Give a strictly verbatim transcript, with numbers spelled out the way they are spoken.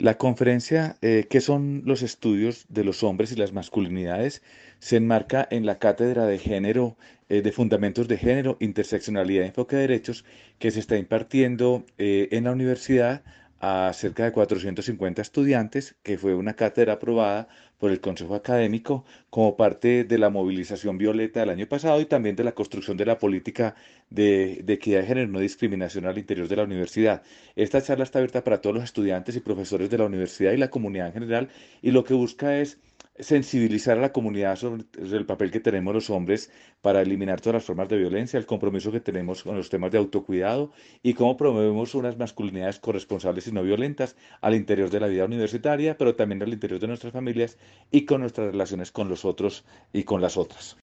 La conferencia, eh, ¿qué son los estudios de los hombres y las masculinidades? Se enmarca en la cátedra de género, eh, de fundamentos de género, interseccionalidad y enfoque de derechos que se está impartiendo eh, en la universidad a cerca de cuatrocientos cincuenta estudiantes, que fue una cátedra aprobada por el Consejo Académico como parte de la movilización violeta del año pasado y también de la construcción de la política de, de equidad de género y no discriminación al interior de la universidad. Esta charla está abierta para todos los estudiantes y profesores de la universidad y la comunidad en general, y lo que busca es sensibilizar a la comunidad sobre el papel que tenemos los hombres para eliminar todas las formas de violencia, el compromiso que tenemos con los temas de autocuidado y cómo promovemos unas masculinidades corresponsables y no violentas al interior de la vida universitaria, pero también al interior de nuestras familias y con nuestras relaciones con los otros y con las otras.